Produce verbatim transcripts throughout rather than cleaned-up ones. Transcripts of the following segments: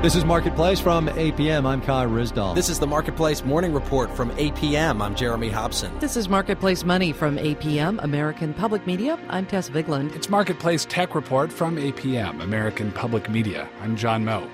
This is Marketplace from A P M. I'm Kai Risdall. This is the Marketplace Morning Report from A P M. I'm Jeremy Hobson. This is Marketplace Money from A P M, American Public Media. I'm Tess Vigland. It's Marketplace Tech Report from A P M, American Public Media. I'm John Moe.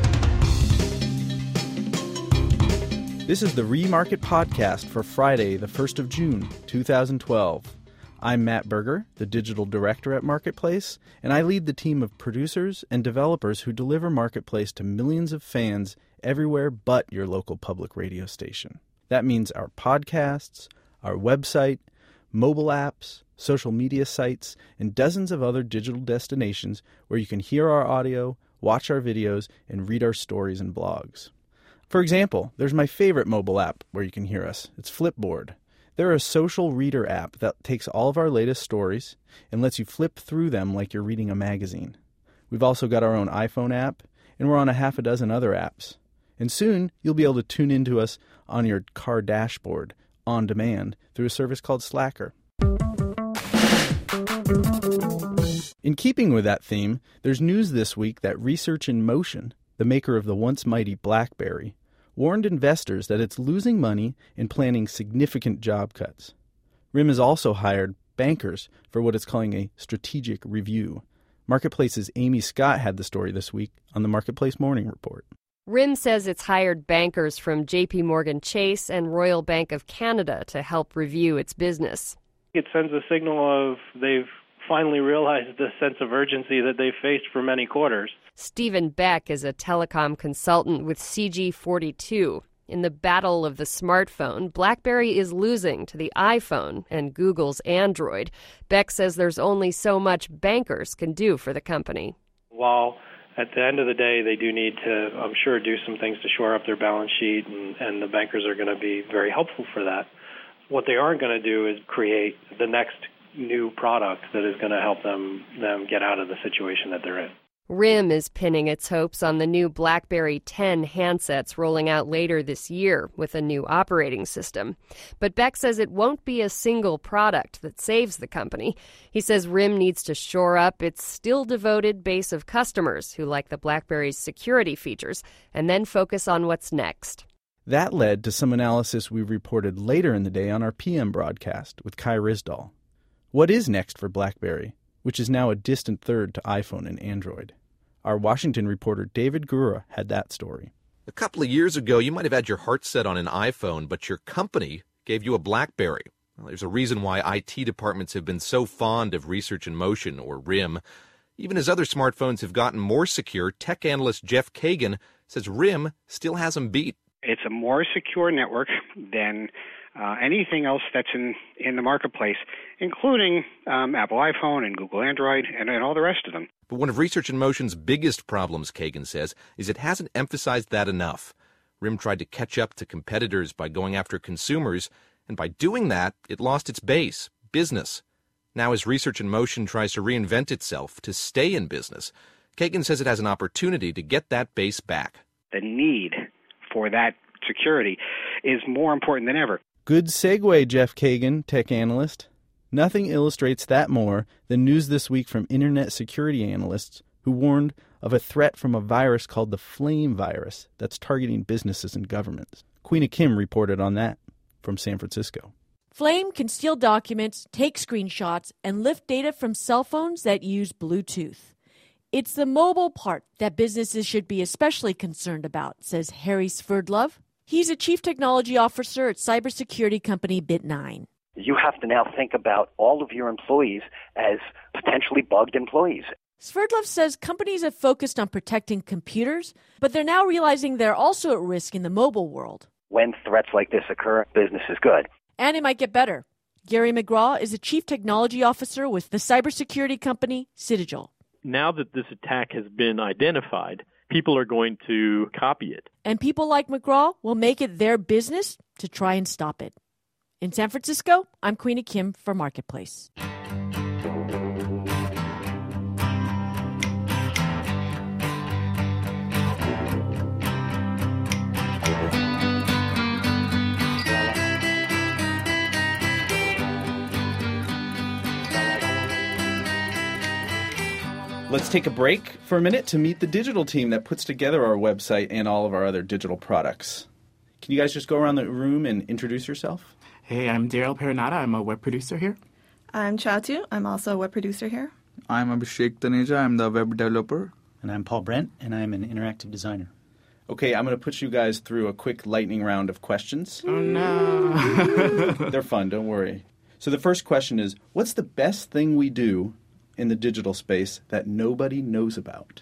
This is the Remarket Podcast for Friday, the first of June, two thousand twelve. I'm Matt Berger, the digital director at Marketplace, and I lead the team of producers and developers who deliver Marketplace to millions of fans everywhere but your local public radio station. That means our podcasts, our website, mobile apps, social media sites, and dozens of other digital destinations where you can hear our audio, watch our videos, and read our stories and blogs. For example, there's my favorite mobile app where you can hear us. It's Flipboard. They're a social reader app that takes all of our latest stories and lets you flip through them like you're reading a magazine. We've also got our own iPhone app, and we're on a half a dozen other apps. And soon, you'll be able to tune into us on your car dashboard, on demand, through a service called Slacker. In keeping with that theme, there's news this week that Research in Motion, the maker of the once mighty BlackBerry, warned investors that it's losing money and planning significant job cuts. R I M has also hired bankers for what it's calling a strategic review. Marketplace's Amy Scott had the story this week on the Marketplace Morning Report. R I M says it's hired bankers from J P Morgan Chase and Royal Bank of Canada to help review its business. It sends a signal of they've finally realized the sense of urgency that they've faced for many quarters. Stephen Beck is a telecom consultant with C G forty-two. In the battle of the smartphone, BlackBerry is losing to the iPhone and Google's Android. Beck says there's only so much bankers can do for the company. While at the end of the day they do need to, I'm sure, do some things to shore up their balance sheet, and, and the bankers are going to be very helpful for that, what they aren't going to do is create the next new product that is going to help them them get out of the situation that they're in. R I M is pinning its hopes on the new BlackBerry ten handsets rolling out later this year with a new operating system. But Beck says it won't be a single product that saves the company. He says R I M needs to shore up its still devoted base of customers who like the BlackBerry's security features and then focus on what's next. That led to some analysis we reported later in the day on our P M broadcast with Kai Risdall. What is next for BlackBerry, which is now a distant third to iPhone and Android? Our Washington reporter David Gura had that story. A couple of years ago, you might have had your heart set on an iPhone, but your company gave you a BlackBerry. Well, there's a reason why I T departments have been so fond of Research in Motion, or R I M. Even as other smartphones have gotten more secure, tech analyst Jeff Kagan says R I M still has them beat. It's a more secure network than uh, anything else that's in, in the marketplace, including um, Apple iPhone and Google Android and, and all the rest of them. But one of Research in Motion's biggest problems, Kagan says, is it hasn't emphasized that enough. R I M tried to catch up to competitors by going after consumers, and by doing that, it lost its base, business. Now as Research in Motion tries to reinvent itself to stay in business, Kagan says it has an opportunity to get that base back. The need for that security is more important than ever. Good segue, Jeff Kagan, tech analyst. Nothing illustrates that more than news this week from internet security analysts who warned of a threat from a virus called the Flame virus that's targeting businesses and governments. Queena Kim reported on that from San Francisco. Flame can steal documents, take screenshots, and lift data from cell phones that use Bluetooth. It's the mobile part that businesses should be especially concerned about, says Harry Sverdlov. He's a chief technology officer at cybersecurity company Bit nine. You have to now think about all of your employees as potentially bugged employees. Sverdlov says companies have focused on protecting computers, but they're now realizing they're also at risk in the mobile world. When threats like this occur, business is good. And it might get better. Gary McGraw is a chief technology officer with the cybersecurity company Citadel. Now that this attack has been identified, people are going to copy it. And people like McGraw will make it their business to try and stop it. In San Francisco, I'm Queena Kim for Marketplace. let's take a break for a minute to meet the digital team that puts together our website and all of our other digital products. Can you guys just go around the room and introduce yourself? Hey, I'm Daryl Perinata. I'm a web producer here. I'm Chatu. I'm also a web producer here. I'm Abhishek Taneja. I'm the web developer. And I'm Paul Brent, and I'm an interactive designer. Okay, I'm going to put you guys through a quick lightning round of questions. Oh, no. They're fun, don't worry. So the first question is, what's the best thing we do in the digital space that nobody knows about?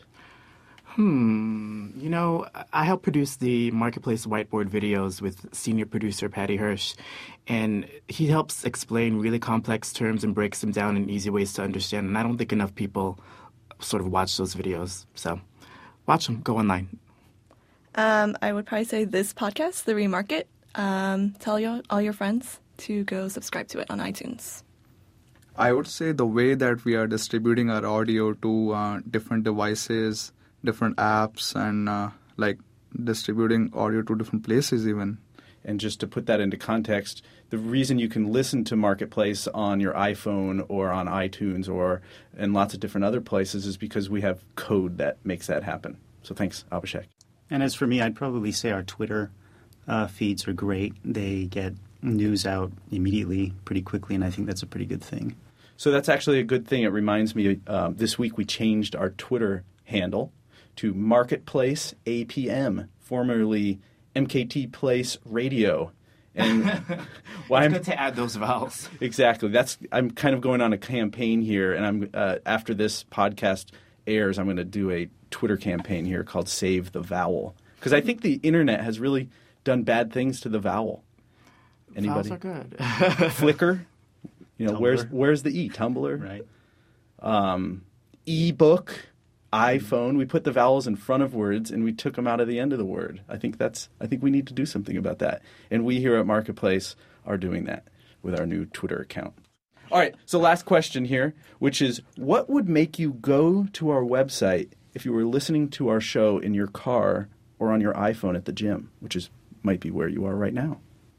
Hmm. You know, I help produce the Marketplace whiteboard videos with senior producer Patty Hirsch, and he helps explain really complex terms and breaks them down in easy ways to understand. And I don't think enough people sort of watch those videos. So watch them. Go online. Um, I would probably say this podcast, The Remarket. Um, tell your, all your friends to go subscribe to it on iTunes. I would say the way that we are distributing our audio to uh, different devices, different apps, and uh, like distributing audio to different places even. And just to put that into context, the reason you can listen to Marketplace on your iPhone or on iTunes or in lots of different other places is because we have code that makes that happen. So thanks, Abhishek. And as for me, I'd probably say our Twitter uh, feeds are great. They get news out immediately, pretty quickly, and I think that's a pretty good thing. So that's actually a good thing. It reminds me, uh, this week we changed our Twitter handle to Marketplace A P M, formerly M K T Place Radio. And why it's I'm, good to add those vowels. Exactly. That's I'm kind of going on a campaign here, and I'm uh, after this podcast airs, I'm going to do a Twitter campaign here called Save the Vowel, because I think the internet has really done bad things to the vowel. Anybody? Vowels are good. Flickr. You know, Tumblr. where's where's the E? Tumblr. Right. Um, e-book. iPhone, we put the vowels in front of words and we took them out of the end of the word. I think that's. I think we need to do something about that. And we here at Marketplace are doing that with our new Twitter account. All right, so last question here, which is, what would make you go to our website if you were listening to our show in your car or on your iPhone at the gym, which is might be where you are right now?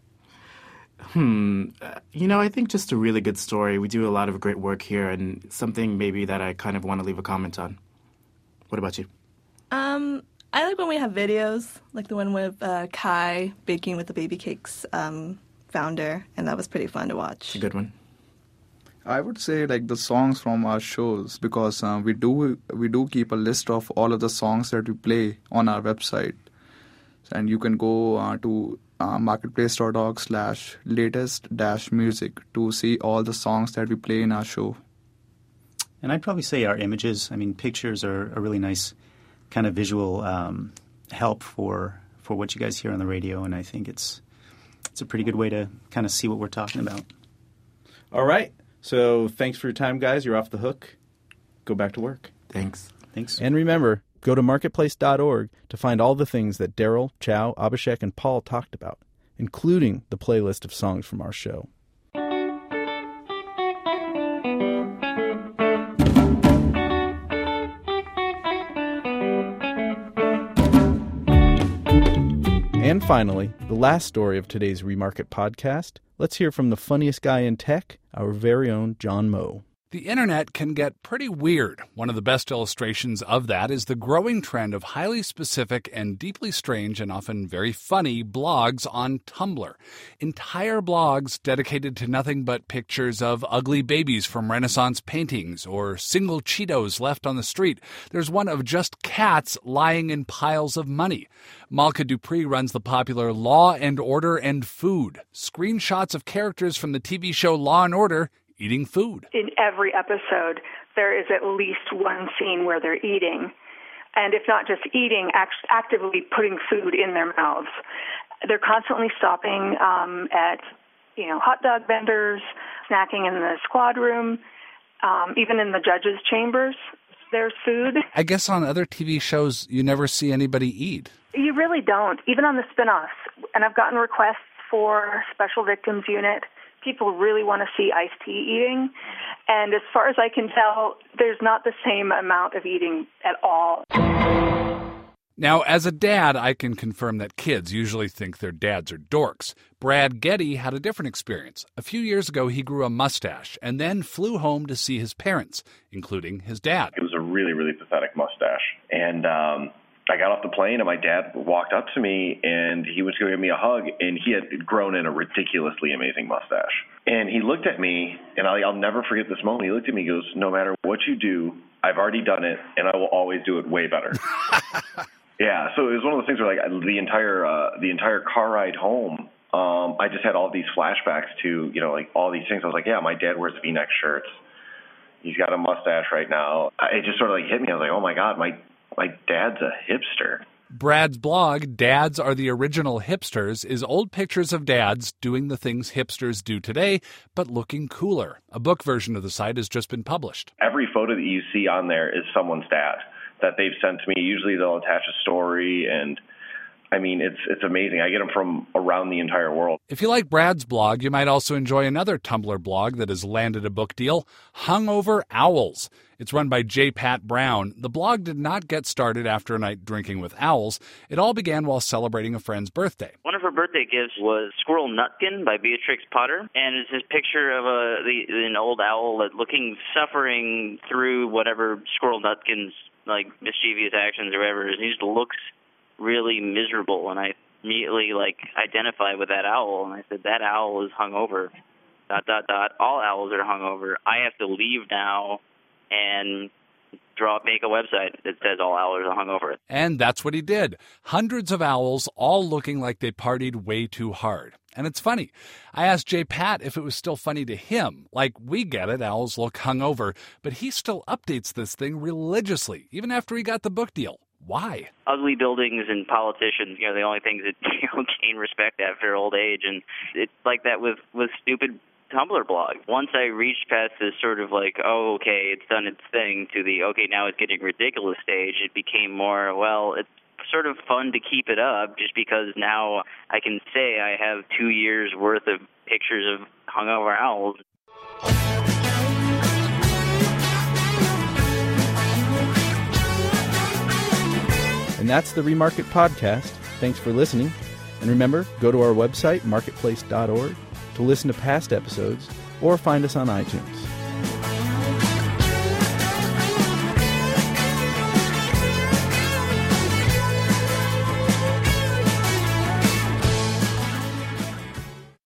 Hmm. Uh, you know, I think just a really good story. We do a lot of great work here, and something maybe that I kind of want to leave a comment on. What about you? Um, I like when we have videos, like the one with uh, Kai baking with the Baby Cakes um, founder, and that was pretty fun to watch. It's a good one. I would say like the songs from our shows, because uh, we do we do keep a list of all of the songs that we play on our website, and you can go uh, to uh, marketplace.org slash latest dash music to see all the songs that we play in our show. And I'd probably say our images. I mean, pictures are a really nice kind of visual um, help for for what you guys hear on the radio, and I think it's it's a pretty good way to kind of see what we're talking about. All right. So thanks for your time, guys. You're off the hook. Go back to work. Thanks. Thanks. And remember, go to marketplace dot org to find all the things that Daryl, Chow, Abhishek, and Paul talked about, including the playlist of songs from our show. And finally, the last story of today's Remarket podcast. Let's hear from the funniest guy in tech, our very own John Moe. The internet can get pretty weird. One of the best illustrations of that is the growing trend of highly specific and deeply strange and often very funny blogs on Tumblr. Entire blogs dedicated to nothing but pictures of ugly babies from Renaissance paintings or single Cheetos left on the street. There's one of just cats lying in piles of money. Malka Dupree runs the popular Law and Order and Food. Screenshots of characters from the T V show Law and Order eating food. In every episode, there is at least one scene where they're eating. And if not just eating, act- actively putting food in their mouths. They're constantly stopping um, at, you know, hot dog vendors, snacking in the squad room, um, even in the judges' chambers. There's food. I guess on other T V shows, you never see anybody eat. You really don't, even on the spin-offs. And I've gotten requests for Special Victims Unit. People really want to see Ice-T eating. And as far as I can tell, there's not the same amount of eating at all. Now, as a dad, I can confirm that kids usually think their dads are dorks. Brad Getty had a different experience. A few years ago, he grew a mustache and then flew home to see his parents, including his dad. It was a really, really pathetic mustache. And um, I got off the plane, and my dad walked up to me, and he was going to give me a hug, and he had grown in a ridiculously amazing mustache. And he looked at me, and I'll, I'll never forget this moment. He looked at me, he goes, "No matter what you do, I've already done it, and I will always do it way better." Yeah, so it was one of those things where, like, the entire uh, the entire car ride home, um, I just had all these flashbacks to, you know, like, all these things. I was like, yeah, my dad wears V-neck shirts. He's got a mustache right now. It just sort of, like, hit me. I was like, oh, my God, my my dad's a hipster. Brad's blog, Dads Are the Original Hipsters, is old pictures of dads doing the things hipsters do today, but looking cooler. A book version of the site has just been published. Every photo that you see on there is someone's dad that they've sent to me. Usually they'll attach a story, and I mean, it's it's amazing. I get them from around the entire world. If you like Brad's blog, you might also enjoy another Tumblr blog that has landed a book deal, Hungover Owls. It's run by J. Pat Brown. The blog did not get started after a night drinking with owls. It all began while celebrating a friend's birthday. One of her birthday gifts was Squirrel Nutkin by Beatrix Potter, and it's this picture of a the, an old owl that looking, suffering through whatever Squirrel Nutkin's like mischievous actions or whatever. He just looks really miserable, and I immediately like identify with that owl, and I said, that owl is hungover. Dot dot dot. All owls are hungover. I have to leave now and draw make a website that says all owls are hungover. And that's what he did. Hundreds of owls, all looking like they partied way too hard. And it's funny. I asked J. Pat if it was still funny to him. Like, we get it, owls look hungover, but he still updates this thing religiously, even after he got the book deal. Why? Ugly buildings and politicians, you know, the only things that you know, gain respect after old age. And it's like that with, with stupid Tumblr blog. Once I reached past this sort of like, oh, okay, it's done its thing, to the, okay, now it's getting ridiculous stage, it became more, well, it's sort of fun to keep it up just because now I can say I have two years worth of pictures of hungover owls. And that's the Remarket Podcast. Thanks for listening. And remember, go to our website, marketplace dot org, to listen to past episodes or find us on iTunes.